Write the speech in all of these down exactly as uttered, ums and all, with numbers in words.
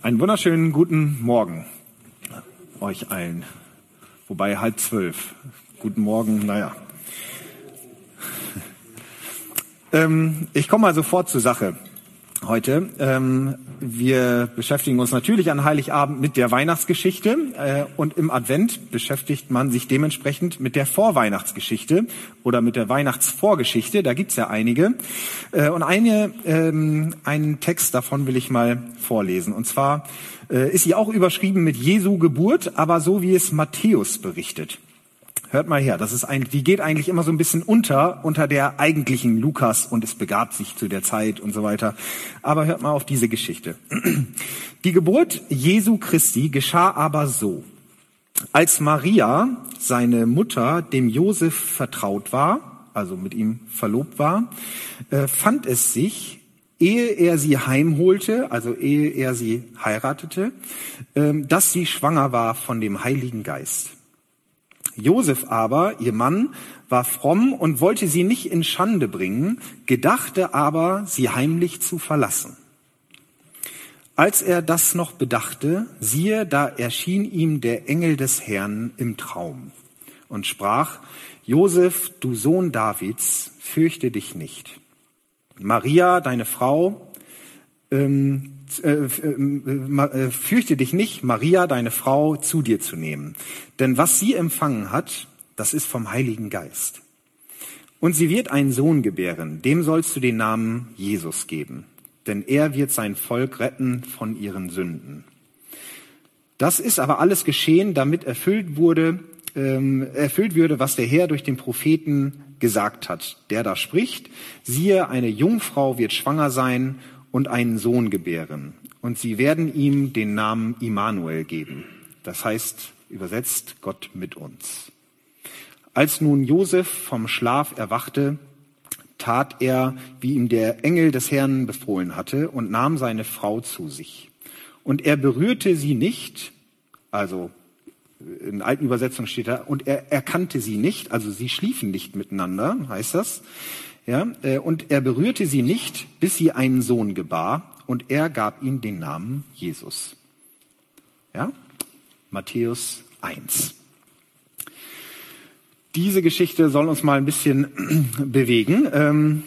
Einen wunderschönen guten Morgen euch allen. Wobei halb zwölf. Guten Morgen, naja. ähm, ich komme mal sofort zur Sache heute. Ähm, wir beschäftigen uns natürlich an Heiligabend mit der Weihnachtsgeschichte äh, und im Advent beschäftigt man sich dementsprechend mit der Vorweihnachtsgeschichte oder mit der Weihnachtsvorgeschichte. Da gibt's ja einige. Äh, und eine, ähm, einen Text davon will ich mal vorlesen. Und zwar äh, ist sie auch überschrieben mit Jesu Geburt, aber so wie es Matthäus berichtet. Hört mal her, das ist ein, die geht eigentlich immer so ein bisschen unter, unter der eigentlichen Lukas und es begab sich zu der Zeit und so weiter. Aber hört mal auf diese Geschichte. Die Geburt Jesu Christi geschah aber so. Als Maria, seine Mutter, dem Josef vertraut war, also mit ihm verlobt war, äh, fand es sich, ehe er sie heimholte, also ehe er sie heiratete, äh, dass sie schwanger war von dem Heiligen Geist. Josef aber, ihr Mann, war fromm und wollte sie nicht in Schande bringen, gedachte aber, sie heimlich zu verlassen. Als er das noch bedachte, siehe, da erschien ihm der Engel des Herrn im Traum und sprach: Josef, du Sohn Davids, fürchte dich nicht. Maria, deine Frau, ähm, Äh, äh, fürchte dich nicht, Maria, deine Frau, zu dir zu nehmen. Denn was sie empfangen hat, das ist vom Heiligen Geist. Und sie wird einen Sohn gebären, dem sollst du den Namen Jesus geben. Denn er wird sein Volk retten von ihren Sünden. Das ist aber alles geschehen, damit erfüllt wurde, ähm, erfüllt würde, was der Herr durch den Propheten gesagt hat, der da spricht: Siehe, eine Jungfrau wird schwanger sein und einen Sohn gebären. Und sie werden ihm den Namen Immanuel geben. Das heißt, übersetzt, Gott mit uns. Als nun Josef vom Schlaf erwachte, tat er, wie ihm der Engel des Herrn befohlen hatte, und nahm seine Frau zu sich. Und er berührte sie nicht, also in alten Übersetzungen steht da, und er erkannte sie nicht, also sie schliefen nicht miteinander, heißt das. Ja, und er berührte sie nicht, bis sie einen Sohn gebar, und er gab ihm den Namen Jesus. Ja, Matthäus eins. Diese Geschichte soll uns mal ein bisschen bewegen. Ähm,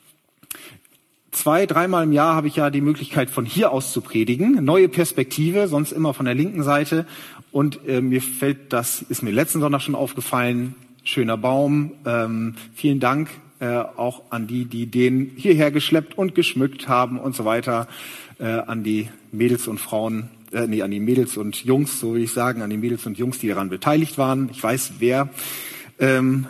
zwei, dreimal im Jahr habe ich ja die Möglichkeit, von hier aus zu predigen. Neue Perspektive, sonst immer von der linken Seite. Und äh, mir fällt, das ist mir letzten Sonntag schon aufgefallen, schöner Baum. Ähm, vielen Dank. Äh, auch an die, die den hierher geschleppt und geschmückt haben und so weiter, äh, an die Mädels und Frauen, äh, nee, an die Mädels und Jungs, so will ich sagen, an die Mädels und Jungs, die daran beteiligt waren. Ich weiß, wer. Ähm,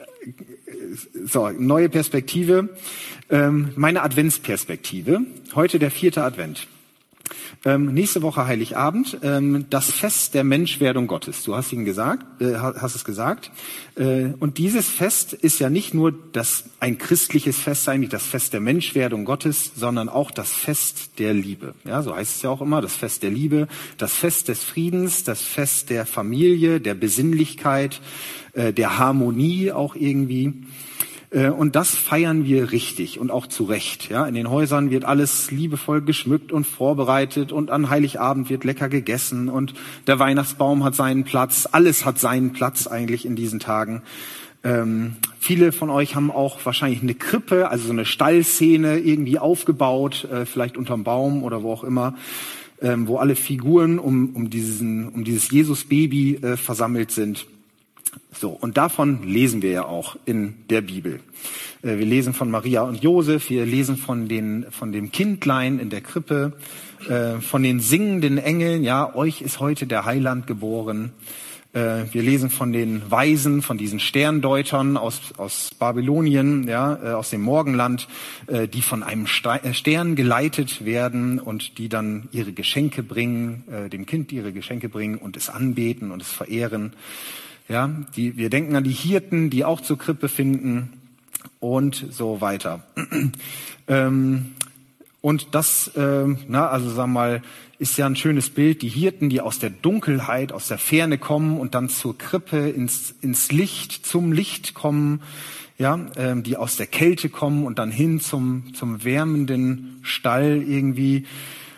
so, neue Perspektive. Ähm, meine Adventsperspektive. Heute der vierte Advent. Ähm, nächste Woche Heiligabend, ähm, das Fest der Menschwerdung Gottes. Du hast ihn gesagt, äh, hast es gesagt. Äh, und dieses Fest ist ja nicht nur das ein christliches Fest, eigentlich das Fest der Menschwerdung Gottes, sondern auch das Fest der Liebe. Ja, so heißt es ja auch immer, das Fest der Liebe, das Fest des Friedens, das Fest der Familie, der Besinnlichkeit, äh, der Harmonie auch irgendwie. Und das feiern wir richtig und auch zu Recht. Ja, in den Häusern wird alles liebevoll geschmückt und vorbereitet und an Heiligabend wird lecker gegessen und der Weihnachtsbaum hat seinen Platz. Alles hat seinen Platz eigentlich in diesen Tagen. Ähm, viele von euch haben auch wahrscheinlich eine Krippe, also so eine Stallszene irgendwie aufgebaut, äh, vielleicht unterm Baum oder wo auch immer, ähm, wo alle Figuren um, um diesen, um dieses Jesus-Baby äh, versammelt sind. So, und davon lesen wir ja auch in der Bibel. Wir lesen von Maria und Josef, wir lesen von den, von dem Kindlein in der Krippe, von den singenden Engeln, ja, euch ist heute der Heiland geboren. Wir lesen von den Weisen, von diesen Sterndeutern aus, aus Babylonien, ja, aus dem Morgenland, die von einem Stern geleitet werden und die dann ihre Geschenke bringen, dem Kind ihre Geschenke bringen und es anbeten und es verehren. Ja, die, wir denken an die Hirten, die auch zur Krippe finden und so weiter. ähm, und das, ähm, na, also sagen wir mal, ist ja ein schönes Bild. Die Hirten, die aus der Dunkelheit, aus der Ferne kommen und dann zur Krippe ins, ins Licht, zum Licht kommen, ja, ähm, die aus der Kälte kommen und dann hin zum, zum wärmenden Stall irgendwie.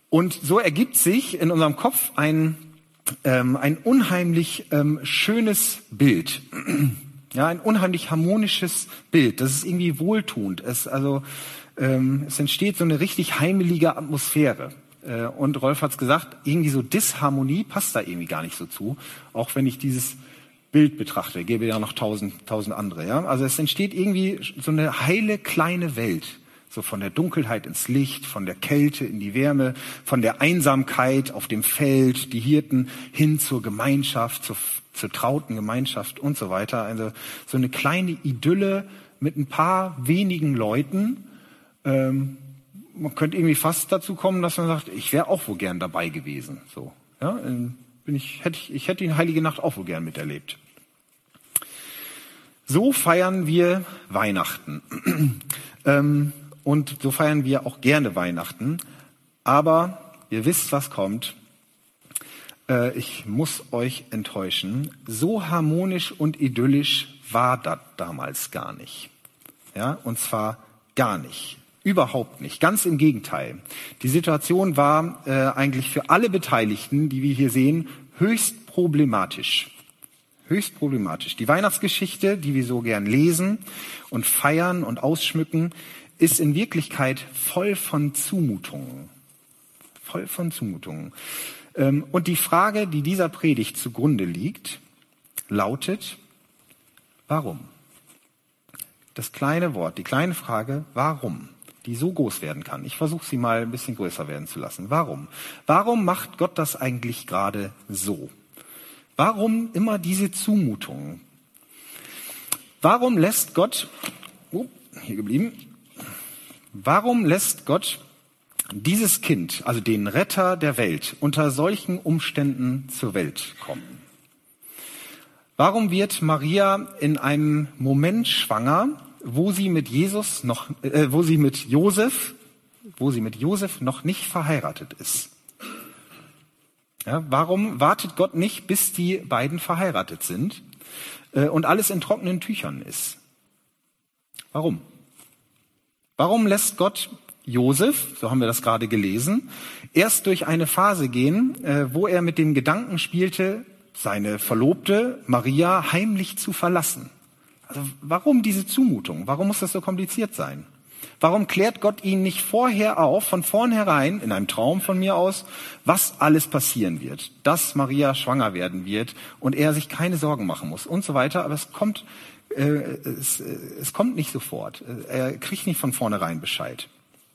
Und so ergibt sich in unserem Kopf ein, ähm, ein unheimlich ähm, schönes Bild. Ja, ein unheimlich harmonisches Bild. Das ist irgendwie wohltuend. Es, also, ähm, es entsteht so eine richtig heimelige Atmosphäre. Äh, und Rolf hat's gesagt, irgendwie so Disharmonie passt da irgendwie gar nicht so zu. Auch wenn ich dieses Bild betrachte, gäbe ja noch tausend, tausend andere. Ja? Also es entsteht irgendwie so eine heile kleine Welt. So von der Dunkelheit ins Licht, von der Kälte in die Wärme, von der Einsamkeit auf dem Feld, die Hirten hin zur Gemeinschaft, zur, zur trauten Gemeinschaft und so weiter. Also so eine kleine Idylle mit ein paar wenigen Leuten. Ähm, man könnte irgendwie fast dazu kommen, dass man sagt, ich wäre auch wohl gern dabei gewesen. So, ja, bin ich, hätte ich, ich hätte die Heilige Nacht auch wohl gern miterlebt. So feiern wir Weihnachten. ähm, Und so feiern wir auch gerne Weihnachten. Aber ihr wisst, was kommt. Äh, ich muss euch enttäuschen. So harmonisch und idyllisch war das damals gar nicht. Ja, und zwar gar nicht. Überhaupt nicht. Ganz im Gegenteil. Die Situation war äh, eigentlich für alle Beteiligten, die wir hier sehen, höchst problematisch. Höchst problematisch. Die Weihnachtsgeschichte, die wir so gern lesen und feiern und ausschmücken, ist in Wirklichkeit voll von Zumutungen. Voll von Zumutungen. Und die Frage, die dieser Predigt zugrunde liegt, lautet, warum? Das kleine Wort, die kleine Frage, warum? Die so groß werden kann. Ich versuche sie mal ein bisschen größer werden zu lassen. Warum? Warum macht Gott das eigentlich gerade so? Warum immer diese Zumutungen? Warum lässt Gott, oh, hier geblieben, Warum lässt Gott dieses Kind, also den Retter der Welt, unter solchen Umständen zur Welt kommen? Warum wird Maria in einem Moment schwanger, wo sie mit Jesus noch, äh, wo sie mit Josef, wo sie mit Josef noch nicht verheiratet ist? Ja, warum wartet Gott nicht, bis die beiden verheiratet sind äh, und alles in trockenen Tüchern ist? Warum? Warum lässt Gott Josef, so haben wir das gerade gelesen, erst durch eine Phase gehen, äh, wo er mit dem Gedanken spielte, seine Verlobte Maria heimlich zu verlassen? Also warum diese Zumutung? Warum muss das so kompliziert sein? Warum klärt Gott ihn nicht vorher auf, von vornherein, in einem Traum von mir aus, was alles passieren wird? Dass Maria schwanger werden wird und er sich keine Sorgen machen muss und so weiter. Aber es kommt, äh, es, es kommt nicht sofort. Er kriegt nicht von vornherein Bescheid.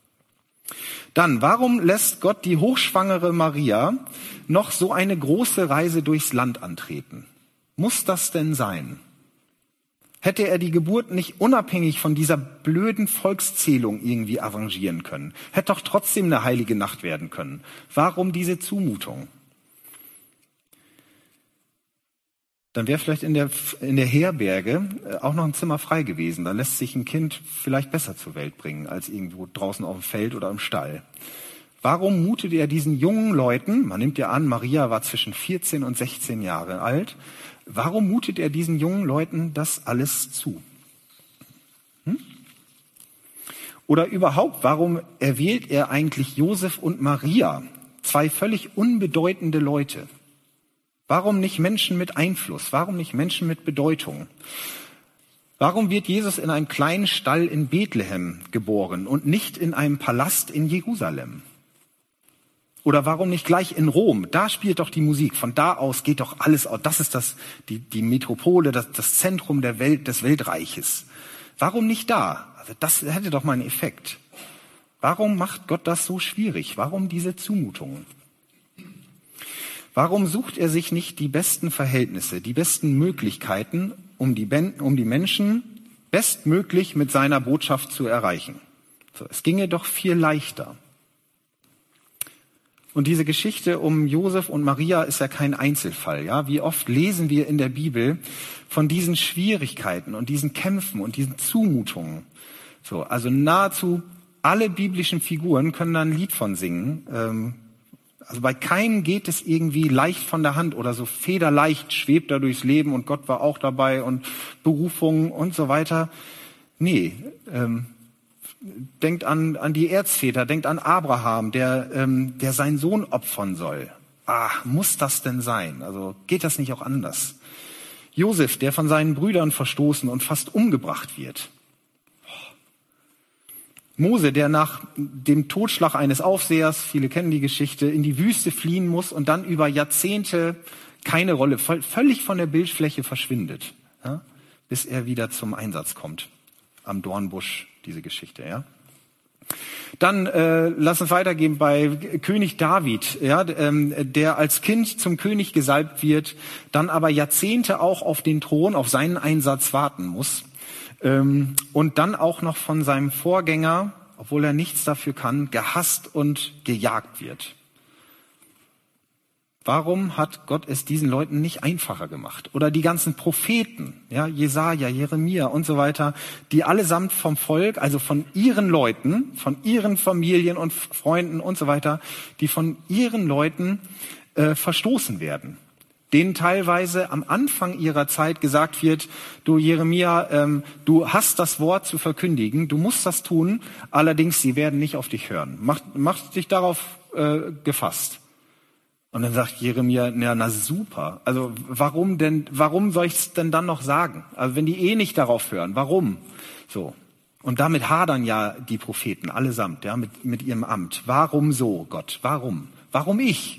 Dann, warum lässt Gott die hochschwangere Maria noch so eine große Reise durchs Land antreten? Muss das denn sein? Hätte er die Geburt nicht unabhängig von dieser blöden Volkszählung irgendwie arrangieren können? Hätte doch trotzdem eine heilige Nacht werden können. Warum diese Zumutung? Dann wäre vielleicht in der, in der Herberge auch noch ein Zimmer frei gewesen. Da lässt sich ein Kind vielleicht besser zur Welt bringen als irgendwo draußen auf dem Feld oder im Stall. Warum mutet er diesen jungen Leuten, man nimmt ja an, Maria war zwischen vierzehn und sechzehn Jahre alt, warum mutet er diesen jungen Leuten das alles zu? Hm? Oder überhaupt, warum erwählt er eigentlich Josef und Maria, zwei völlig unbedeutende Leute? Warum nicht Menschen mit Einfluss? Warum nicht Menschen mit Bedeutung? Warum wird Jesus in einem kleinen Stall in Bethlehem geboren und nicht in einem Palast in Jerusalem? Oder warum nicht gleich in Rom? Da spielt doch die Musik. Von da aus geht doch alles aus. Das ist das, die, die Metropole, das, das Zentrum der Welt, des Weltreiches. Warum nicht da? Also das hätte doch mal einen Effekt. Warum macht Gott das so schwierig? Warum diese Zumutungen? Warum sucht er sich nicht die besten Verhältnisse, die besten Möglichkeiten, um die, um die Menschen bestmöglich mit seiner Botschaft zu erreichen? So, es ginge doch viel leichter. Und diese Geschichte um Josef und Maria ist ja kein Einzelfall. Ja, wie oft lesen wir in der Bibel von diesen Schwierigkeiten und diesen Kämpfen und diesen Zumutungen. So, also nahezu alle biblischen Figuren können da ein Lied von singen. Ähm, also bei keinem geht es irgendwie leicht von der Hand oder so federleicht schwebt er durchs Leben und Gott war auch dabei und Berufung und so weiter. Nee, ähm, denkt an, an die Erzväter, denkt an Abraham, der, ähm, der seinen Sohn opfern soll. Ah, muss das denn sein? Also geht das nicht auch anders? Josef, der von seinen Brüdern verstoßen und fast umgebracht wird. Mose, der nach dem Totschlag eines Aufsehers, viele kennen die Geschichte, in die Wüste fliehen muss und dann über Jahrzehnte keine Rolle, völlig von der Bildfläche verschwindet, ja, bis er wieder zum Einsatz kommt. Am Dornbusch, diese Geschichte, ja. Dann äh, lass uns weitergehen bei König David, ja, ähm, der als Kind zum König gesalbt wird, dann aber Jahrzehnte auch auf den Thron, auf seinen Einsatz warten muss. Ähm, und dann auch noch von seinem Vorgänger, obwohl er nichts dafür kann, gehasst und gejagt wird. Warum hat Gott es diesen Leuten nicht einfacher gemacht? Oder die ganzen Propheten, ja, Jesaja, Jeremia und so weiter, die allesamt vom Volk, also von ihren Leuten, von ihren Familien und Freunden und so weiter, die von ihren Leuten äh, verstoßen werden. Denen teilweise am Anfang ihrer Zeit gesagt wird, du Jeremia, ähm, du hast das Wort zu verkündigen, du musst das tun, allerdings sie werden nicht auf dich hören. Mach, mach dich darauf äh, gefasst. Und dann sagt Jeremia, na, na super, also warum denn, warum soll ich es denn dann noch sagen? Also wenn die eh nicht darauf hören, warum? So. Und damit hadern ja die Propheten allesamt, ja, mit, mit ihrem Amt. Warum so, Gott? Warum? Warum ich?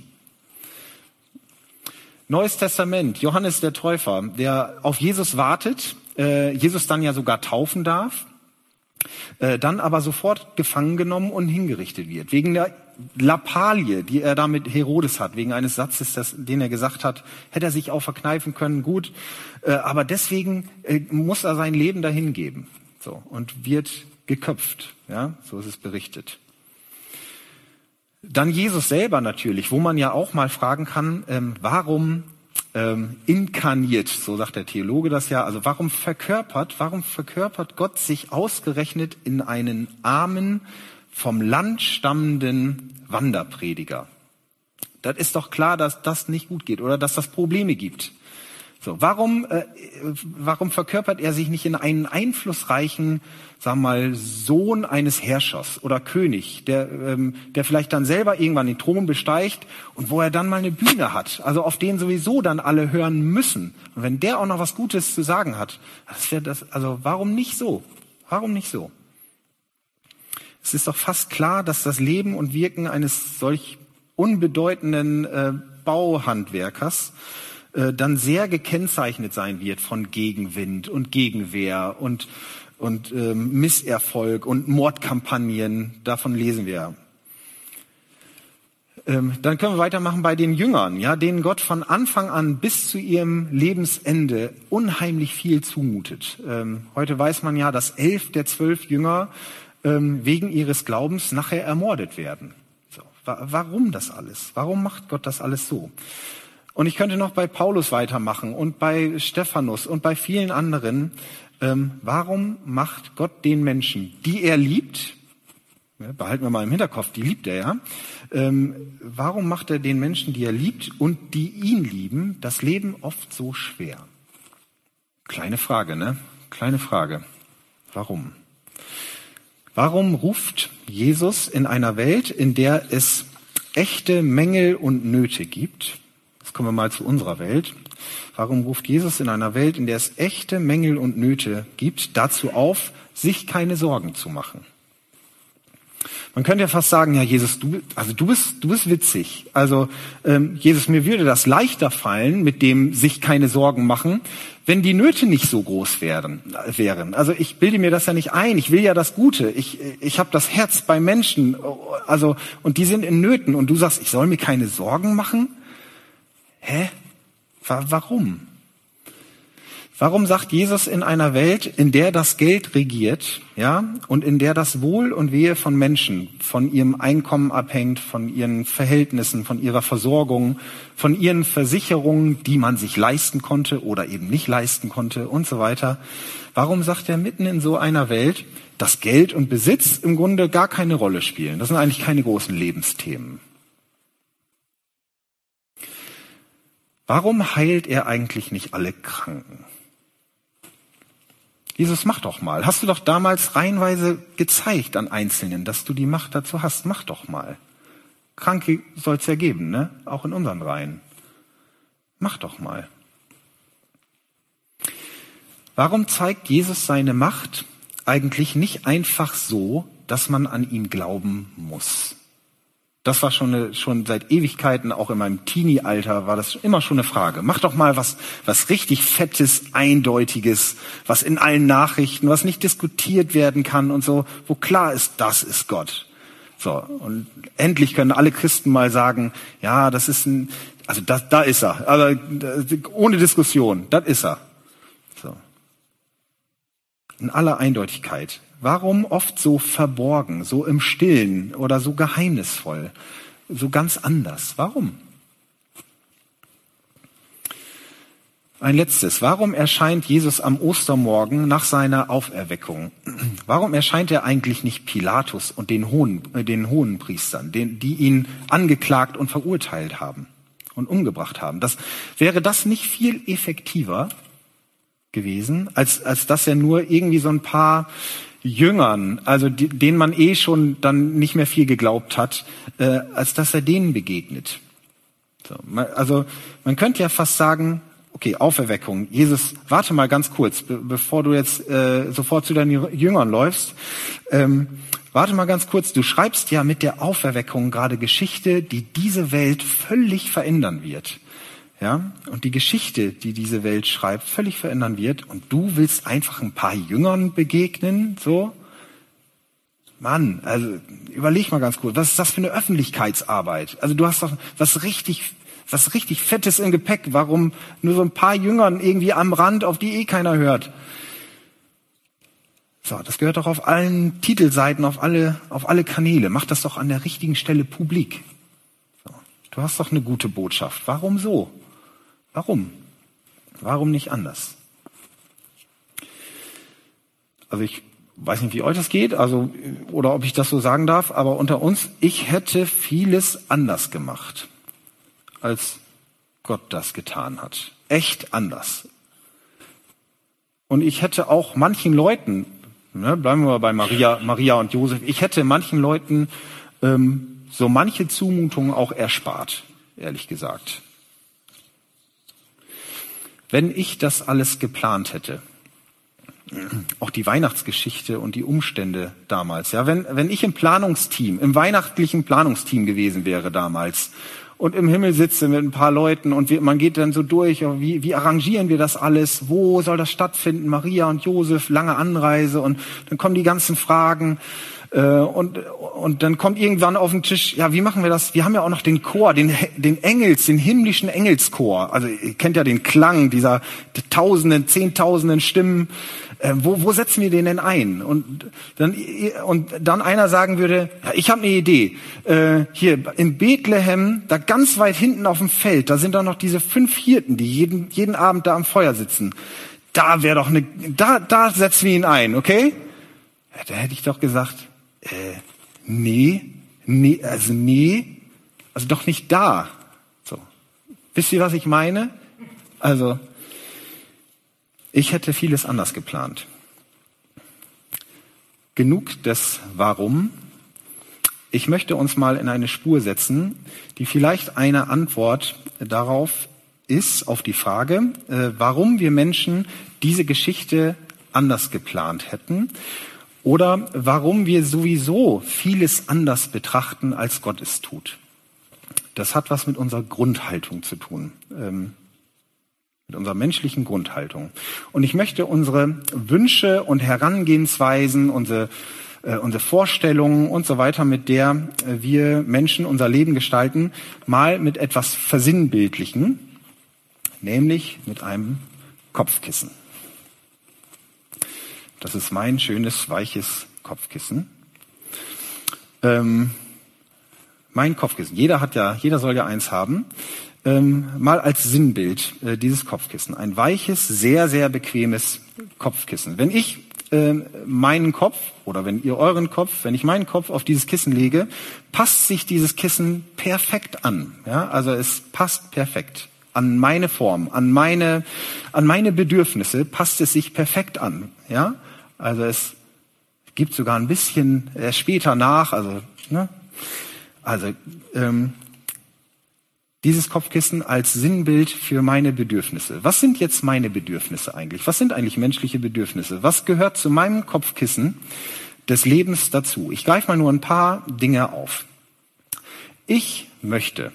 Neues Testament, Johannes der Täufer, der auf Jesus wartet, äh, Jesus dann ja sogar taufen darf, äh, dann aber sofort gefangen genommen und hingerichtet wird. Wegen der Lappalie, die er da mit Herodes hat, wegen eines Satzes, das, den er gesagt hat, hätte er sich auch verkneifen können, gut. Äh, aber deswegen äh, muss er sein Leben dahin geben. So, und wird geköpft. Ja, so ist es berichtet. Dann Jesus selber natürlich, wo man ja auch mal fragen kann, ähm, warum ähm, inkarniert, so sagt der Theologe das ja, also warum verkörpert, warum verkörpert Gott sich ausgerechnet in einen armen, vom Land stammenden Wanderprediger? Das ist doch klar, dass das nicht gut geht oder dass das Probleme gibt. So, warum, äh, warum verkörpert er sich nicht in einen einflussreichen, sagen wir mal, Sohn eines Herrschers oder König, der, ähm, der vielleicht dann selber irgendwann den Thron besteigt und wo er dann mal eine Bühne hat, also auf den sowieso dann alle hören müssen. Und wenn der auch noch was Gutes zu sagen hat, das wäre das, also warum nicht so? Warum nicht so? Es ist doch fast klar, dass das Leben und Wirken eines solch unbedeutenden äh, Bauhandwerkers äh, dann sehr gekennzeichnet sein wird von Gegenwind und Gegenwehr und, und äh, Misserfolg und Mordkampagnen. Davon lesen wir. Ähm, dann können wir weitermachen bei den Jüngern, ja, denen Gott von Anfang an bis zu ihrem Lebensende unheimlich viel zumutet. Ähm, heute weiß man ja, dass elf der zwölf Jünger wegen ihres Glaubens nachher ermordet werden. So, warum das alles? Warum macht Gott das alles so? Und ich könnte noch bei Paulus weitermachen und bei Stephanus und bei vielen anderen. Ähm, warum macht Gott den Menschen, die er liebt, ja, behalten wir mal im Hinterkopf, die liebt er ja, ähm, warum macht er den Menschen, die er liebt und die ihn lieben, das Leben oft so schwer? Kleine Frage, ne? Kleine Frage. Warum? Warum ruft Jesus in einer Welt, in der es echte Mängel und Nöte gibt? Jetzt kommen wir mal zu unserer Welt. Warum ruft Jesus in einer Welt, in der es echte Mängel und Nöte gibt, dazu auf, sich keine Sorgen zu machen? Man könnte ja fast sagen, ja Jesus, du, also du bist, du bist witzig. Also ähm, Jesus, mir würde das leichter fallen, mit dem sich keine Sorgen machen, wenn die Nöte nicht so groß wären. wären. Also ich bilde mir das ja nicht ein. Ich will ja das Gute. Ich, ich habe das Herz bei Menschen. Also und die sind in Nöten. Und du sagst, ich soll mir keine Sorgen machen? Hä? Warum? Warum sagt Jesus in einer Welt, in der das Geld regiert, ja, und in der das Wohl und Wehe von Menschen von ihrem Einkommen abhängt, von ihren Verhältnissen, von ihrer Versorgung, von ihren Versicherungen, die man sich leisten konnte oder eben nicht leisten konnte und so weiter. Warum sagt er mitten in so einer Welt, dass Geld und Besitz im Grunde gar keine Rolle spielen? Das sind eigentlich keine großen Lebensthemen. Warum heilt er eigentlich nicht alle Kranken? Jesus, mach doch mal. Hast du doch damals reihenweise gezeigt an Einzelnen, dass du die Macht dazu hast. Mach doch mal. Kranke soll es ja geben, ne? Auch in unseren Reihen. Mach doch mal. Warum zeigt Jesus seine Macht eigentlich nicht einfach so, dass man an ihn glauben muss? Das war schon, eine, schon seit Ewigkeiten, auch in meinem Teenie-Alter, war das immer schon eine Frage. Mach doch mal was, was richtig Fettes, Eindeutiges, was in allen Nachrichten, was nicht diskutiert werden kann und so, wo klar ist, das ist Gott. So, und endlich können alle Christen mal sagen, ja, das ist ein, also das, da ist er, also ohne Diskussion, das ist er. So. In aller Eindeutigkeit. Warum oft so verborgen, so im Stillen oder so geheimnisvoll, so ganz anders? Warum? Ein letztes. Warum erscheint Jesus am Ostermorgen nach seiner Auferweckung? Warum erscheint er eigentlich nicht Pilatus und den hohen, äh, den Hohenpriestern, den, die ihn angeklagt und verurteilt haben und umgebracht haben? Das, wäre das nicht viel effektiver gewesen, als, als dass er nur irgendwie so ein paar Jüngern, also die, denen man eh schon dann nicht mehr viel geglaubt hat, äh, als dass er denen begegnet. So, man, also man könnte ja fast sagen, okay, Auferweckung, Jesus, warte mal ganz kurz, be- bevor du jetzt äh, sofort zu deinen Jüngern läufst, ähm, warte mal ganz kurz, du schreibst ja mit der Auferweckung gerade Geschichte, die diese Welt völlig verändern wird. Ja, und die Geschichte, die diese Welt schreibt, völlig verändern wird. Und du willst einfach ein paar Jüngern begegnen, so? Mann, also überleg mal ganz kurz, was ist das für eine Öffentlichkeitsarbeit? Also du hast doch was richtig, was richtig Fettes im Gepäck. Warum nur so ein paar Jüngern irgendwie am Rand, auf die eh keiner hört? So, das gehört doch auf allen Titelseiten, auf alle, auf alle Kanäle. Mach das doch an der richtigen Stelle publik. So, du hast doch eine gute Botschaft. Warum so? Warum? Warum nicht anders? Also ich weiß nicht, wie euch das geht, also oder ob ich das so sagen darf, aber unter uns, ich hätte vieles anders gemacht, als Gott das getan hat. Echt anders. Und ich hätte auch manchen Leuten, ne, bleiben wir mal bei Maria, Maria und Josef, ich hätte manchen Leuten ähm, so manche Zumutungen auch erspart, ehrlich gesagt. Wenn ich das alles geplant hätte, auch die Weihnachtsgeschichte und die Umstände damals, ja, wenn, wenn ich im Planungsteam, im weihnachtlichen Planungsteam gewesen wäre damals und im Himmel sitze mit ein paar Leuten und wir, man geht dann so durch, wie, wie arrangieren wir das alles, wo soll das stattfinden, Maria und Josef, lange Anreise und dann kommen die ganzen Fragen, Und, und dann kommt irgendwann auf den Tisch, ja, wie machen wir das? Wir haben ja auch noch den Chor, den, den Engels, den himmlischen Engelschor. Also ihr kennt ja den Klang dieser tausenden, zehntausenden Stimmen. Äh, wo, wo setzen wir den denn ein? Und dann, und dann einer sagen würde, ja, ich habe eine Idee. Äh, hier in Bethlehem, da ganz weit hinten auf dem Feld, da sind doch noch diese fünf Hirten, die jeden, jeden Abend da am Feuer sitzen. Da wäre doch eine, da, da setzen wir ihn ein, okay? Ja, da hätte ich doch gesagt, Äh, nee, nee, also nee, also doch nicht da. So. Wisst ihr, was ich meine? Also, ich hätte vieles anders geplant. Genug des Warum. Ich möchte uns mal in eine Spur setzen, die vielleicht eine Antwort darauf ist, auf die Frage, äh, warum wir Menschen diese Geschichte anders geplant hätten. Oder warum wir sowieso vieles anders betrachten, als Gott es tut. Das hat was mit unserer Grundhaltung zu tun, ähm, mit unserer menschlichen Grundhaltung. Und ich möchte unsere Wünsche und Herangehensweisen, unsere, äh, unsere Vorstellungen und so weiter, mit der äh, wir Menschen unser Leben gestalten, mal mit etwas versinnbildlichen, nämlich mit einem Kopfkissen. Das ist mein schönes, weiches Kopfkissen. Ähm, mein Kopfkissen. Jeder hat ja, jeder soll ja eins haben. Ähm, mal als Sinnbild äh, dieses Kopfkissen. Ein weiches, sehr, sehr bequemes Kopfkissen. Wenn ich äh, meinen Kopf oder wenn ihr euren Kopf, wenn ich meinen Kopf auf dieses Kissen lege, passt sich dieses Kissen perfekt an. Ja, also es passt perfekt. an meine Form, an meine, an meine Bedürfnisse passt es sich perfekt an. Ja, also es gibt sogar ein bisschen äh, später nach. Also, ne? also ähm, dieses Kopfkissen als Sinnbild für meine Bedürfnisse. Was sind jetzt meine Bedürfnisse eigentlich? Was sind eigentlich menschliche Bedürfnisse? Was gehört zu meinem Kopfkissen des Lebens dazu? Ich greife mal nur ein paar Dinge auf. Ich möchte,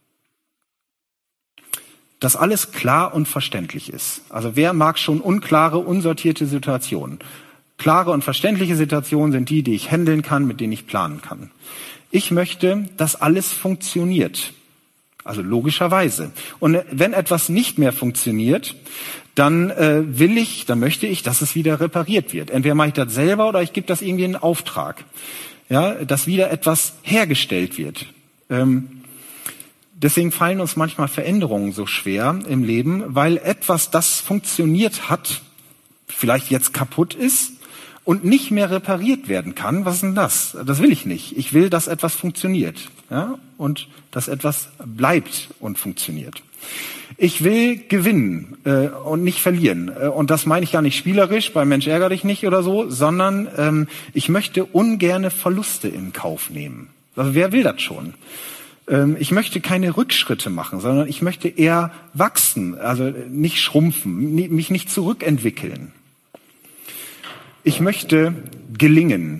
dass alles klar und verständlich ist. Also wer mag schon unklare, unsortierte Situationen? Klare und verständliche Situationen sind die, die ich handeln kann, mit denen ich planen kann. Ich möchte, dass alles funktioniert. Also logischerweise. Und wenn etwas nicht mehr funktioniert, dann äh, will ich, dann möchte ich, dass es wieder repariert wird. Entweder mache ich das selber oder ich gebe das irgendwie in Auftrag. Ja, dass wieder etwas hergestellt wird. Ähm, deswegen fallen uns manchmal Veränderungen so schwer im Leben, weil etwas, das funktioniert hat, vielleicht jetzt kaputt ist und nicht mehr repariert werden kann. Was ist denn das? Das will ich nicht. Ich will, dass etwas funktioniert, ja, und dass etwas bleibt und funktioniert. Ich will gewinnen äh, und nicht verlieren. Äh, und das meine ich gar nicht spielerisch, bei Mensch ärger dich nicht oder so, sondern ähm, ich möchte ungerne Verluste in Kauf nehmen. Also wer will das schon? Ähm, ich möchte keine Rückschritte machen, sondern ich möchte eher wachsen, also nicht schrumpfen, nie, mich nicht zurückentwickeln. Ich möchte gelingen.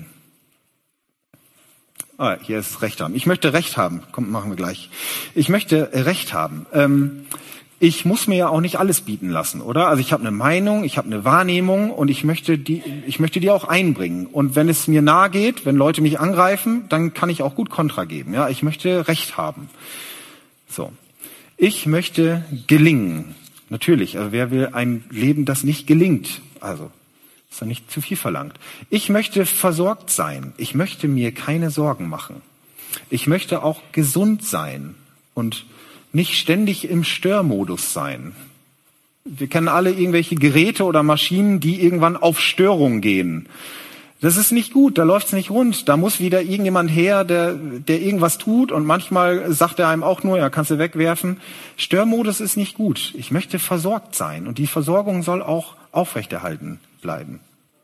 Ah, hier ist Recht haben. Ich möchte Recht haben. Kommt, machen wir gleich. Ich möchte Recht haben. Ähm, ich muss mir ja auch nicht alles bieten lassen, oder? Also ich habe eine Meinung, ich habe eine Wahrnehmung und ich möchte die, ich möchte die auch einbringen. Und wenn es mir nahe geht, wenn Leute mich angreifen, dann kann ich auch gut Kontra geben. Ja, ich möchte Recht haben. So. Ich möchte gelingen. Natürlich. Also wer will ein Leben, das nicht gelingt? Also. Ist ja nicht zu viel verlangt. Ich möchte versorgt sein. Ich möchte mir keine Sorgen machen. Ich möchte auch gesund sein und nicht ständig im Störmodus sein. Wir kennen alle irgendwelche Geräte oder Maschinen, die irgendwann auf Störung gehen. Das ist nicht gut, da läuft's nicht rund. Da muss wieder irgendjemand her, der, der irgendwas tut und manchmal sagt er einem auch nur, ja, kannst du wegwerfen. Störmodus ist nicht gut. Ich möchte versorgt sein und die Versorgung soll auch aufrechterhalten bleiben.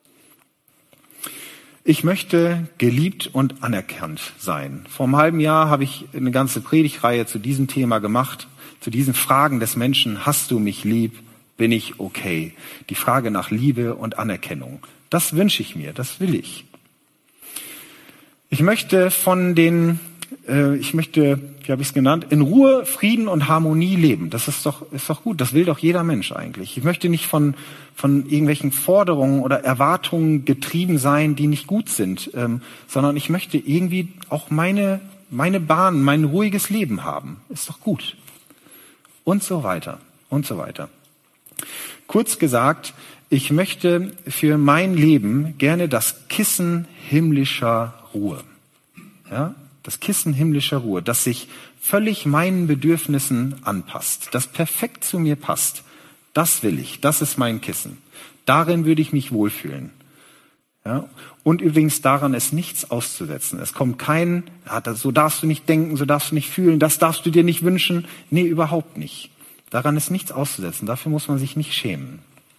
Ich möchte geliebt und anerkannt sein. Vor einem halben Jahr habe ich eine ganze Predigtreihe zu diesem Thema gemacht, zu diesen Fragen des Menschen. Hast du mich lieb? Bin ich okay? Die Frage nach Liebe und Anerkennung. Das wünsche ich mir, das will ich. Ich möchte von den, äh, ich möchte, wie habe ich es genannt, in Ruhe, Frieden und Harmonie leben. Das ist doch, ist doch gut. Das will doch jeder Mensch eigentlich. Ich möchte nicht von von irgendwelchen Forderungen oder Erwartungen getrieben sein, die nicht gut sind, ähm, sondern ich möchte irgendwie auch meine meine Bahn, mein ruhiges Leben haben. Ist doch gut. Und so weiter und so weiter. Kurz gesagt, ich möchte für mein Leben gerne das Kissen himmlischer Ruhe. Ja, das Kissen himmlischer Ruhe, das sich völlig meinen Bedürfnissen anpasst, das perfekt zu mir passt. Das will ich, das ist mein Kissen. Darin würde ich mich wohlfühlen. Ja, und übrigens daran ist nichts auszusetzen. Es kommt kein, ja, das, so darfst du nicht denken, so darfst du nicht fühlen, das darfst du dir nicht wünschen. Nee, überhaupt nicht. Daran ist nichts auszusetzen, dafür muss man sich nicht schämen.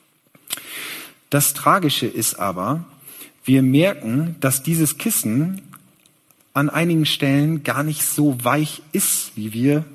Das Tragische ist aber, wir merken, dass dieses Kissen an einigen Stellen gar nicht so weich ist, wie wir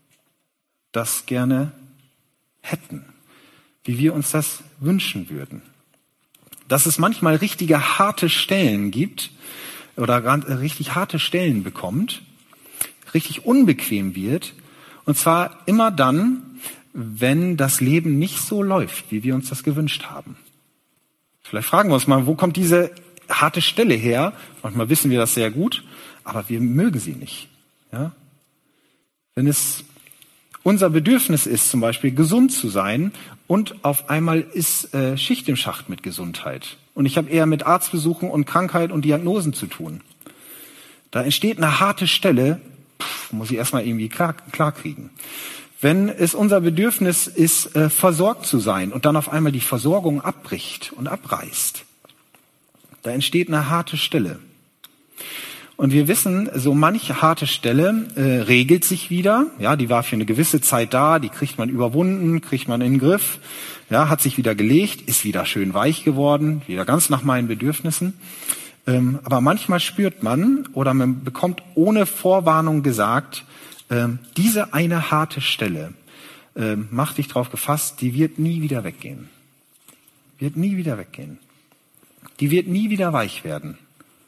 das gerne hätten, wie wir uns das wünschen würden. Dass es manchmal richtige harte Stellen gibt oder richtig harte Stellen bekommt, richtig unbequem wird, und zwar immer dann, wenn das Leben nicht so läuft, wie wir uns das gewünscht haben. Vielleicht fragen wir uns mal, wo kommt diese harte Stelle her? Manchmal wissen wir das sehr gut, aber wir mögen sie nicht. Ja? Wenn es unser Bedürfnis ist, zum Beispiel gesund zu sein, und auf einmal ist äh, Schicht im Schacht mit Gesundheit. Und ich habe eher mit Arztbesuchen und Krankheit und Diagnosen zu tun. Da entsteht eine harte Stelle, pff, muss ich erstmal irgendwie klar, klar kriegen. Wenn es unser Bedürfnis ist, äh, versorgt zu sein und dann auf einmal die Versorgung abbricht und abreißt, da entsteht eine harte Stelle. Und wir wissen, so manche harte Stelle äh, regelt sich wieder. Ja, die war für eine gewisse Zeit da, die kriegt man überwunden, kriegt man in den Griff. Ja, hat sich wieder gelegt, ist wieder schön weich geworden, wieder ganz nach meinen Bedürfnissen. Ähm, aber manchmal spürt man oder man bekommt ohne Vorwarnung gesagt, ähm, diese eine harte Stelle, ähm, mach dich drauf gefasst, die wird nie wieder weggehen. Wird nie wieder weggehen. Die wird nie wieder weich werden.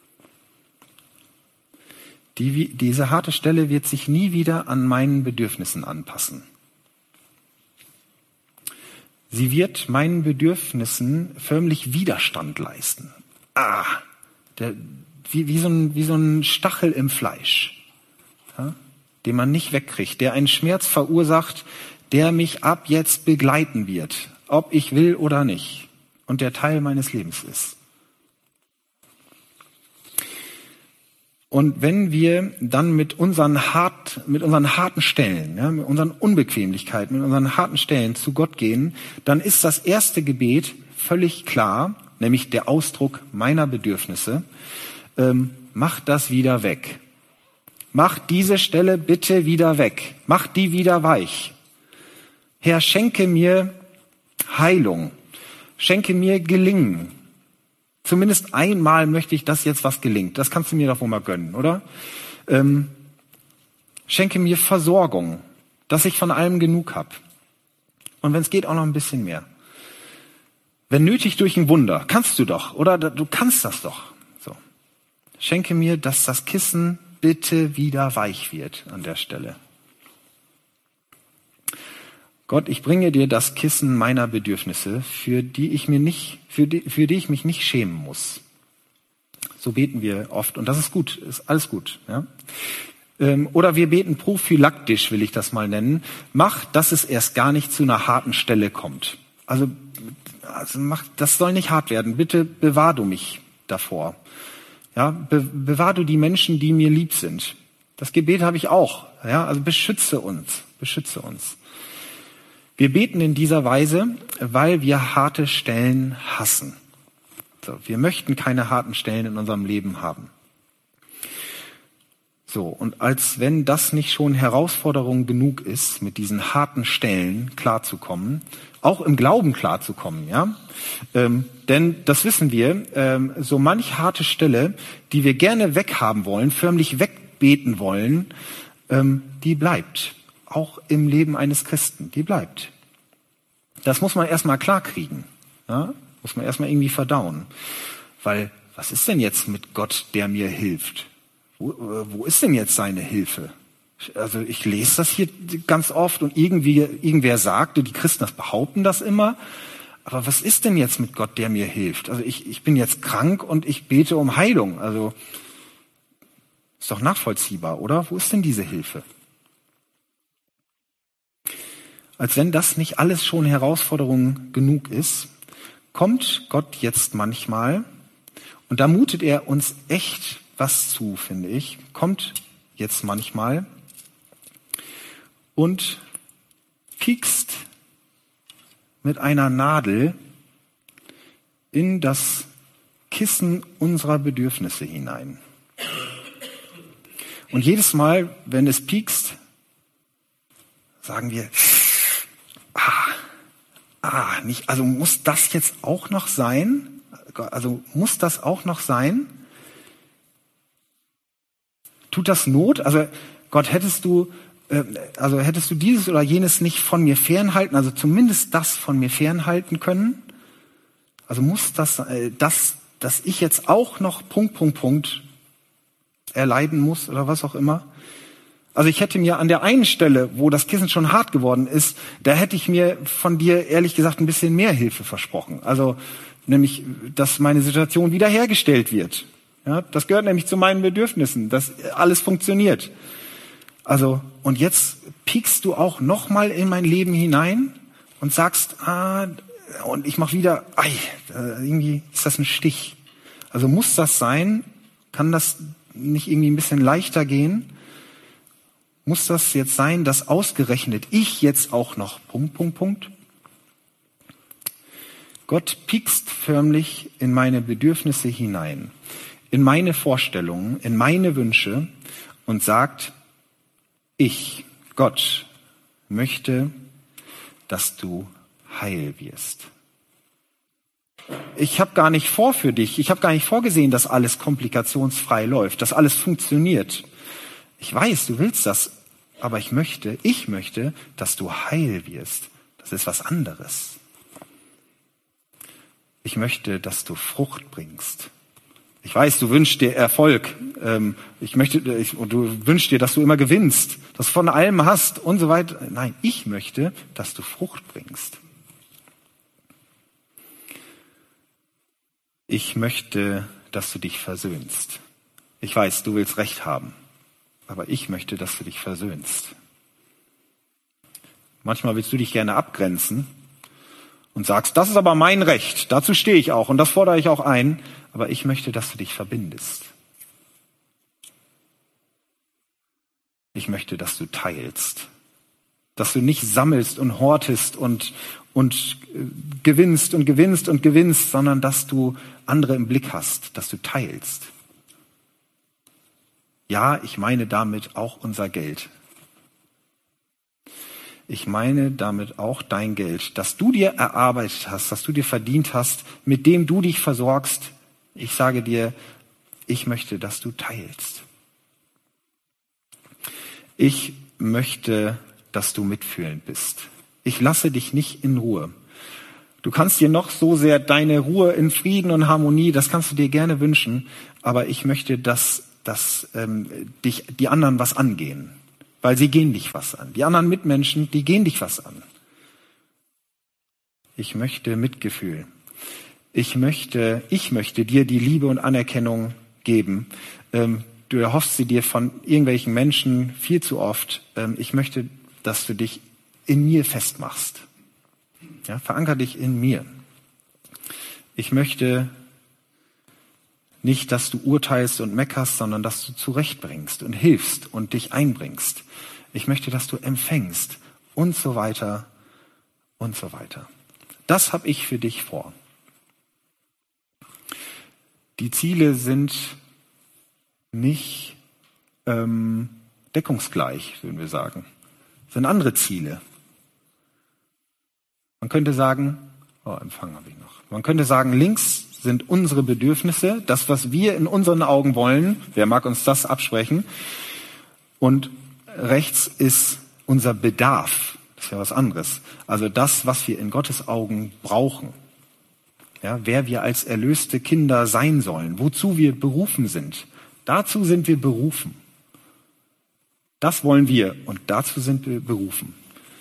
Die, diese harte Stelle wird sich nie wieder an meinen Bedürfnissen anpassen. Sie wird meinen Bedürfnissen förmlich Widerstand leisten. Ah, der, wie, wie, so ein, wie so ein Stachel im Fleisch, ja, den man nicht wegkriegt, der einen Schmerz verursacht, der mich ab jetzt begleiten wird, ob ich will oder nicht, und der Teil meines Lebens ist. Und wenn wir dann mit unseren, hart, mit unseren harten Stellen, ja, mit unseren Unbequemlichkeiten, mit unseren harten Stellen zu Gott gehen, dann ist das erste Gebet völlig klar, nämlich der Ausdruck meiner Bedürfnisse. Ähm, mach das wieder weg. Mach diese Stelle bitte wieder weg. Mach die wieder weich. Herr, schenke mir Heilung. Schenke mir Gelingen. Zumindest einmal möchte ich, dass jetzt was gelingt. Das kannst du mir doch wohl mal gönnen, oder? Ähm, schenke mir Versorgung, dass ich von allem genug habe. Und wenn es geht, auch noch ein bisschen mehr. Wenn nötig durch ein Wunder, kannst du doch, oder? Du kannst das doch. So. Schenke mir, dass das Kissen bitte wieder weich wird an der Stelle. Gott, ich bringe dir das Kissen meiner Bedürfnisse, für die ich mir nicht, für die, für die ich mich nicht schämen muss. So beten wir oft und das ist gut, ist alles gut. Ja? Ähm, oder wir beten prophylaktisch, will ich das mal nennen. Mach, dass es erst gar nicht zu einer harten Stelle kommt. Also, also mach, das soll nicht hart werden. Bitte bewahr du mich davor. Ja, be, bewahr du die Menschen, die mir lieb sind. Das Gebet habe ich auch. Ja, also beschütze uns, beschütze uns. Wir beten in dieser Weise, weil wir harte Stellen hassen. So, wir möchten keine harten Stellen in unserem Leben haben. So, und als wenn das nicht schon Herausforderung genug ist, mit diesen harten Stellen klarzukommen, auch im Glauben klarzukommen, ja, ähm, denn das wissen wir, ähm, so manch harte Stelle, die wir gerne weghaben wollen, förmlich wegbeten wollen, ähm, die bleibt. Auch im Leben eines Christen, die bleibt. Das muss man erstmal klar kriegen, ja? Muss man erstmal irgendwie verdauen. Weil, was ist denn jetzt mit Gott, der mir hilft? Wo, wo ist denn jetzt seine Hilfe? Also ich lese das hier ganz oft und irgendwie irgendwer sagt, die Christen das behaupten das immer, aber was ist denn jetzt mit Gott, der mir hilft? Also ich, ich bin jetzt krank und ich bete um Heilung, also ist doch nachvollziehbar, oder? Wo ist denn diese Hilfe? Als wenn das nicht alles schon Herausforderung genug ist, kommt Gott jetzt manchmal, und da mutet er uns echt was zu, finde ich, kommt jetzt manchmal und piekst mit einer Nadel in das Kissen unserer Bedürfnisse hinein. Und jedes Mal, wenn es piekst, sagen wir, ah, ah, nicht, also muss das jetzt auch noch sein? Also muss das auch noch sein? Tut das Not? Also Gott, hättest du, äh, also hättest du dieses oder jenes nicht von mir fernhalten, also zumindest das von mir fernhalten können? Also muss das, äh, das, dass ich jetzt auch noch Punkt, Punkt, Punkt erleiden muss oder was auch immer? Also ich hätte mir an der einen Stelle, wo das Kissen schon hart geworden ist, da hätte ich mir von dir ehrlich gesagt ein bisschen mehr Hilfe versprochen. Also nämlich, dass meine Situation wiederhergestellt wird. Ja, das gehört nämlich zu meinen Bedürfnissen, dass alles funktioniert. Also und jetzt piekst du auch noch mal in mein Leben hinein und sagst, ah, und ich mache wieder, ei, irgendwie ist das ein Stich. Also muss das sein? Kann das nicht irgendwie ein bisschen leichter gehen? Muss das jetzt sein, dass ausgerechnet ich jetzt auch noch Punkt, Punkt, Punkt? Gott piekst förmlich in meine Bedürfnisse hinein. in meine Vorstellungen, in meine Wünsche und sagt, ich, Gott, möchte, dass du heil wirst. Ich habe gar nicht vor für dich, ich habe gar nicht vorgesehen, dass alles komplikationsfrei läuft, dass alles funktioniert. Ich weiß, du willst das, aber ich möchte, ich möchte, dass du heil wirst. Das ist was anderes. Ich möchte, dass du Frucht bringst. Ich weiß, du wünschst dir Erfolg. Ich möchte, ich, du wünschst dir, dass du immer gewinnst, dass du von allem hast und so weiter. Nein, ich möchte, dass du Frucht bringst. Ich möchte, dass du dich versöhnst. Ich weiß, du willst Recht haben, aber ich möchte, dass du dich versöhnst. Manchmal willst du dich gerne abgrenzen und sagst, das ist aber mein Recht, dazu stehe ich auch und das fordere ich auch ein, aber ich möchte, dass du dich verbindest. Ich möchte, dass du teilst, dass du nicht sammelst und hortest und, und gewinnst und gewinnst und gewinnst, sondern dass du andere im Blick hast, dass du teilst. Ja, ich meine damit auch unser Geld. Ich meine damit auch dein Geld, das du dir erarbeitet hast, das du dir verdient hast, mit dem du dich versorgst. Ich sage dir, ich möchte, dass du teilst. Ich möchte, dass du mitfühlend bist. Ich lasse dich nicht in Ruhe. Du kannst dir noch so sehr deine Ruhe in Frieden und Harmonie, das kannst du dir gerne wünschen, aber ich möchte, dass, dass ähm, dich die anderen was angehen. Weil sie gehen dich was an. Die anderen Mitmenschen, die gehen dich was an. Ich möchte Mitgefühl. Ich möchte, ich möchte dir die Liebe und Anerkennung geben. Ähm, du erhoffst sie dir von irgendwelchen Menschen viel zu oft. Ähm, ich möchte, dass du dich in mir festmachst. Ja, veranker dich in mir. Ich möchte nicht, dass du urteilst und meckerst, sondern dass du zurechtbringst und hilfst und dich einbringst. Ich möchte, dass du empfängst und so weiter und so weiter. Das habe ich für dich vor. Die Ziele sind nicht ähm, deckungsgleich, würden wir sagen. Das sind andere Ziele. Man könnte sagen, oh, Empfang habe ich noch. Man könnte sagen, links sind unsere Bedürfnisse, das, was wir in unseren Augen wollen. Wer mag uns das absprechen? Und rechts ist unser Bedarf. Das ist ja was anderes. Also das, was wir in Gottes Augen brauchen. Ja, wer wir als erlöste Kinder sein sollen, wozu wir berufen sind. Dazu sind wir berufen. Das wollen wir und dazu sind wir berufen.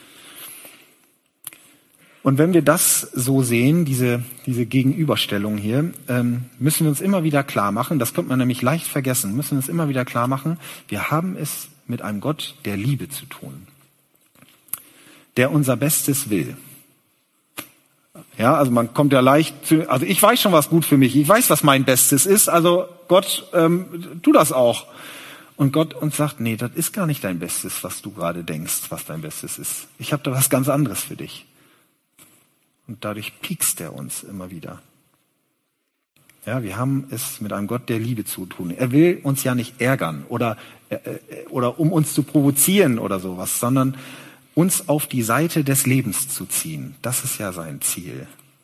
Und wenn wir das so sehen, diese, diese Gegenüberstellung hier, ähm, müssen wir uns immer wieder klar machen, das könnte man nämlich leicht vergessen, müssen wir uns immer wieder klar machen, wir haben es mit einem Gott der Liebe zu tun, der unser Bestes will. Ja, also man kommt ja leicht zu, also ich weiß schon, was gut für mich, ich weiß, was mein Bestes ist, also Gott, ähm, tu das auch. Und Gott uns sagt, nee, das ist gar nicht dein Bestes, was du gerade denkst, was dein Bestes ist. Ich habe da was ganz anderes für dich. Und dadurch piekst er uns immer wieder. Ja, wir haben es mit einem Gott der Liebe zu tun. Er will uns ja nicht ärgern oder, äh, oder um uns zu provozieren oder sowas, sondern uns auf die Seite des Lebens zu ziehen. Das ist ja sein Ziel.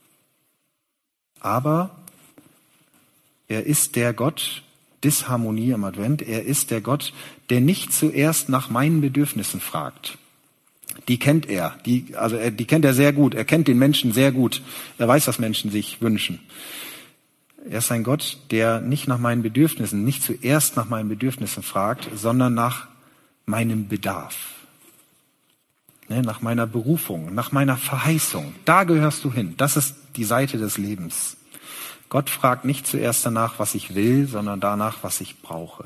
Aber er ist der Gott, Disharmonie im Advent, er ist der Gott, der nicht zuerst nach meinen Bedürfnissen fragt. Die kennt er, die, also er, die kennt er sehr gut. Er kennt den Menschen sehr gut. Er weiß, was Menschen sich wünschen. Er ist ein Gott, der nicht nach meinen Bedürfnissen, nicht zuerst nach meinen Bedürfnissen fragt, sondern nach meinem Bedarf. Ne, nach meiner Berufung, nach meiner Verheißung. Da gehörst du hin. Das ist die Seite des Lebens. Gott fragt nicht zuerst danach, was ich will, sondern danach, was ich brauche.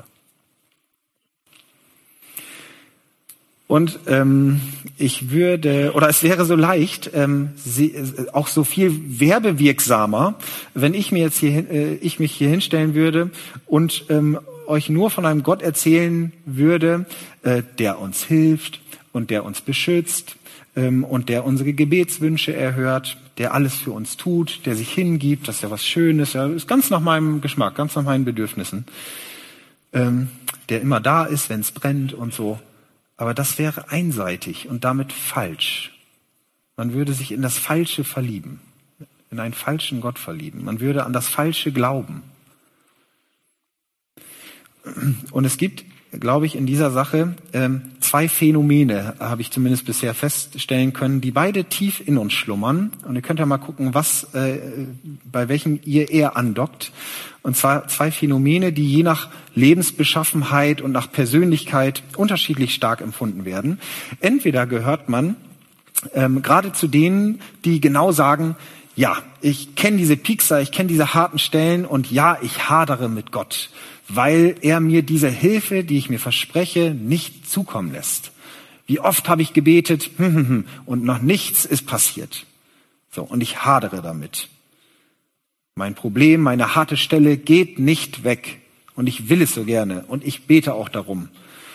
Und ähm, ich würde, oder es wäre so leicht, ähm, sie, auch so viel werbewirksamer, wenn ich mir jetzt hier, äh, ich mich hier hinstellen würde und ähm, euch nur von einem Gott erzählen würde, äh, der uns hilft und der uns beschützt ähm, und der unsere Gebetswünsche erhört, der alles für uns tut, der sich hingibt, das ist ja was Schönes, ja, ist ganz nach meinem Geschmack, ganz nach meinen Bedürfnissen, ähm, der immer da ist, wenn es brennt und so. Aber das wäre einseitig und damit falsch. Man würde sich in das Falsche verlieben, in einen falschen Gott verlieben. Man würde an das Falsche glauben. Und es gibt, glaube ich, in dieser Sache ähm, zwei Phänomene, habe ich zumindest bisher feststellen können, die beide tief in uns schlummern. Und ihr könnt ja mal gucken, was äh, bei welchem ihr eher andockt. Und zwar zwei Phänomene, die je nach Lebensbeschaffenheit und nach Persönlichkeit unterschiedlich stark empfunden werden. Entweder gehört man ähm, gerade zu denen, die genau sagen, ja, ich kenne diese Piekser, ich kenne diese harten Stellen und ja, ich hadere mit Gott, weil er mir diese Hilfe, die ich mir verspreche, nicht zukommen lässt. Wie oft habe ich gebetet und noch nichts ist passiert. So, und ich hadere damit. Mein Problem, meine harte Stelle geht nicht weg und ich will es so gerne und ich bete auch darum.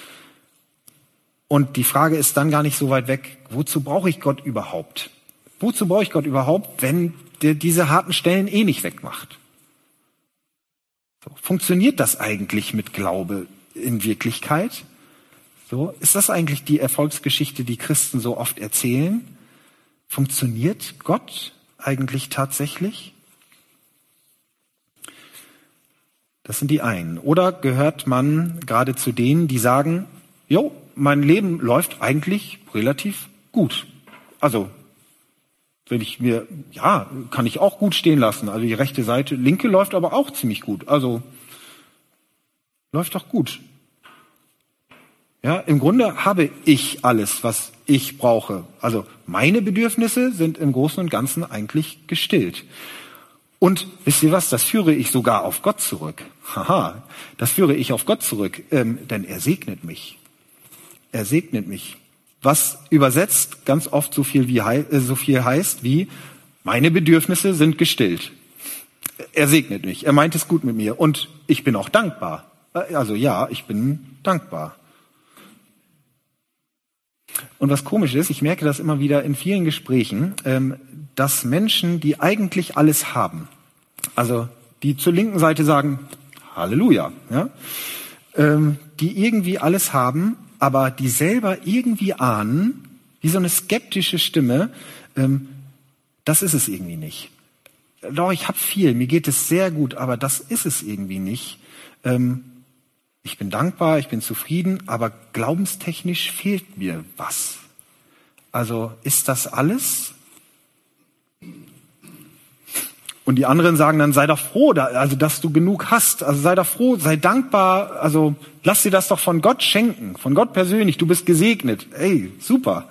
Und die Frage ist dann gar nicht so weit weg, wozu brauche ich Gott überhaupt? Wozu brauche ich Gott überhaupt, wenn der diese harten Stellen eh nicht wegmacht? So, funktioniert das eigentlich mit Glaube in Wirklichkeit? So, ist das eigentlich die Erfolgsgeschichte, die Christen so oft erzählen? Funktioniert Gott eigentlich tatsächlich? Das sind die einen. Oder gehört man gerade zu denen, die sagen, jo, mein Leben läuft eigentlich relativ gut. Also, wenn ich mir, ja, kann ich auch gut stehen lassen. Also die rechte Seite, linke läuft aber auch ziemlich gut. Also, läuft doch gut. Ja, im Grunde habe ich alles, was ich brauche. Also, meine Bedürfnisse sind im Großen und Ganzen eigentlich gestillt. Und wisst ihr was, das führe ich sogar auf Gott zurück. Haha, das führe ich auf Gott zurück, ähm, denn er segnet mich. Er segnet mich. Was übersetzt ganz oft so viel, wie, äh, so viel heißt wie, meine Bedürfnisse sind gestillt. Er segnet mich, er meint es gut mit mir und ich bin auch dankbar. Also ja, ich bin dankbar. Und was komisch ist, ich merke das immer wieder in vielen Gesprächen, ähm, dass Menschen, die eigentlich alles haben, also die zur linken Seite sagen, Halleluja, ja, ähm, die irgendwie alles haben, aber die selber irgendwie ahnen, wie so eine skeptische Stimme, ähm, das ist es irgendwie nicht. Doch, ich habe viel, mir geht es sehr gut, aber das ist es irgendwie nicht. Ähm, ich bin dankbar, ich bin zufrieden, aber glaubenstechnisch fehlt mir was. Also ist das alles? Und die anderen sagen dann, sei doch froh, da, also dass du genug hast. Also sei doch froh, sei dankbar. Also lass dir das doch von Gott schenken, von Gott persönlich. Du bist gesegnet. Ey, super.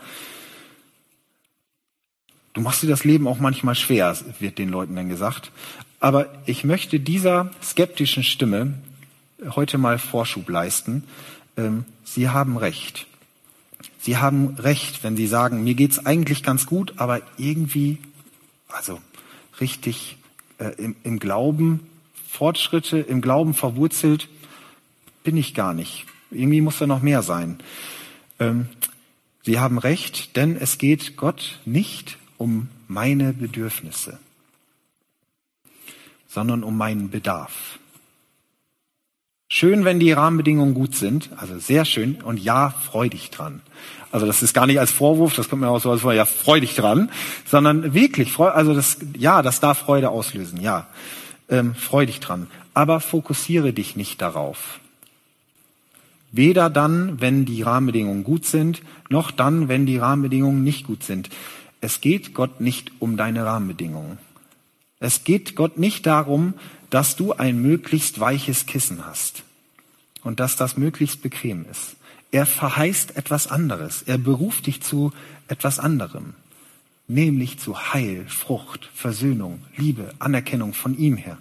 Du machst dir das Leben auch manchmal schwer, wird den Leuten dann gesagt. Aber ich möchte dieser skeptischen Stimme heute mal Vorschub leisten. Ähm, Sie haben recht. Sie haben recht, wenn Sie sagen, mir geht's eigentlich ganz gut, aber irgendwie, also richtig äh, im, im Glauben, Fortschritte, im Glauben verwurzelt, bin ich gar nicht. Irgendwie muss da noch mehr sein. Ähm, Sie haben recht, denn es geht Gott nicht um meine Bedürfnisse, sondern um meinen Bedarf. Schön, wenn die Rahmenbedingungen gut sind, also sehr schön, und ja, freu dich dran. Also das ist gar nicht als Vorwurf, das kommt mir auch so, als ja, freu dich dran, sondern wirklich, freu, also das, ja, das darf Freude auslösen, ja, ähm, freu dich dran. Aber fokussiere dich nicht darauf. Weder dann, wenn die Rahmenbedingungen gut sind, noch dann, wenn die Rahmenbedingungen nicht gut sind. Es geht Gott nicht um deine Rahmenbedingungen. Es geht Gott nicht darum, dass du ein möglichst weiches Kissen hast und dass das möglichst bequem ist. Er verheißt etwas anderes. Er beruft dich zu etwas anderem, nämlich zu Heil, Frucht, Versöhnung, Liebe, Anerkennung von ihm her.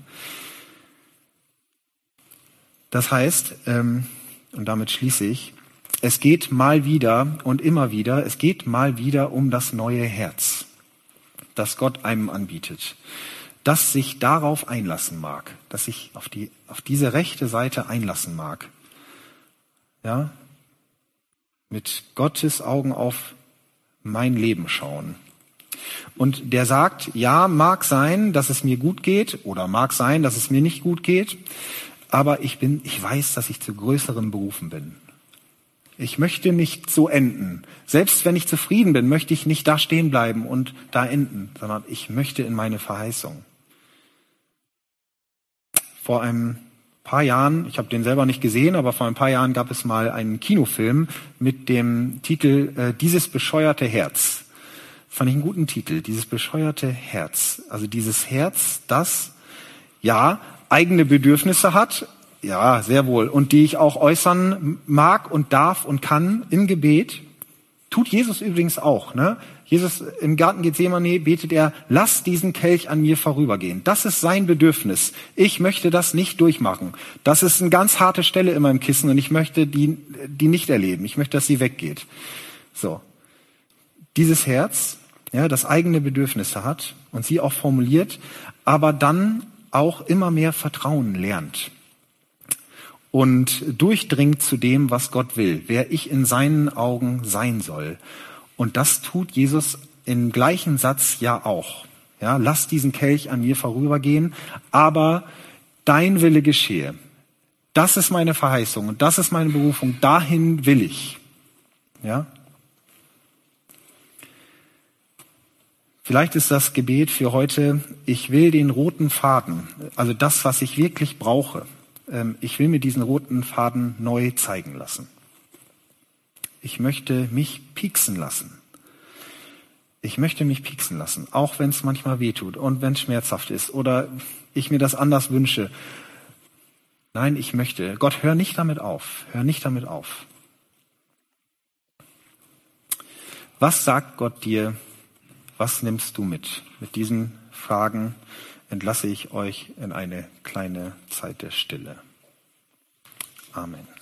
Das heißt, ähm, und damit schließe ich, es geht mal wieder und immer wieder, es geht mal wieder um das neue Herz, das Gott einem anbietet, das sich darauf einlassen mag, dass sich auf die, auf diese rechte Seite einlassen mag. Ja? Mit Gottes Augen auf mein Leben schauen Und der sagt, ja, mag sein, dass es mir gut geht oder mag sein, dass es mir nicht gut geht, aber ich bin, ich weiß, dass ich zu größerem berufen bin. Ich möchte nicht so enden. Selbst wenn ich zufrieden bin, möchte ich nicht da stehen bleiben und da enden, sondern ich möchte in meine Verheißung. Vor einem paar Jahren, ich habe den selber nicht gesehen, aber vor ein paar Jahren gab es mal einen Kinofilm mit dem Titel äh, Dieses bescheuerte Herz. Fand ich einen guten Titel, dieses bescheuerte Herz. Also dieses Herz, das, ja, eigene Bedürfnisse hat, ja, sehr wohl, und die ich auch äußern mag und darf und kann im Gebet. Tut Jesus übrigens auch, ne? Jesus im Garten Gethsemane betet er, lass diesen Kelch an mir vorübergehen. Das ist sein Bedürfnis. Ich möchte das nicht durchmachen. Das ist eine ganz harte Stelle in meinem Kissen und ich möchte die, die nicht erleben. Ich möchte, dass sie weggeht. So. Dieses Herz, ja, das eigene Bedürfnisse hat und sie auch formuliert, aber dann auch immer mehr Vertrauen lernt und durchdringt zu dem, was Gott will, wer ich in seinen Augen sein soll. Und das tut Jesus im gleichen Satz ja auch. Ja, lass diesen Kelch an mir vorübergehen, aber dein Wille geschehe. Das ist meine Verheißung und das ist meine Berufung. Dahin will ich. Ja? Vielleicht ist das Gebet für heute, ich will den roten Faden, also das, was ich wirklich brauche. Ich will mir diesen roten Faden neu zeigen lassen. Ich möchte mich pieksen lassen. Ich möchte mich pieksen lassen, auch wenn es manchmal wehtut und wenn es schmerzhaft ist oder ich mir das anders wünsche. Nein, ich möchte. Gott, hör nicht damit auf. Hör nicht damit auf. Was sagt Gott dir? Was nimmst du mit? Mit diesen Fragen entlasse ich euch in eine kleine Zeit der Stille. Amen.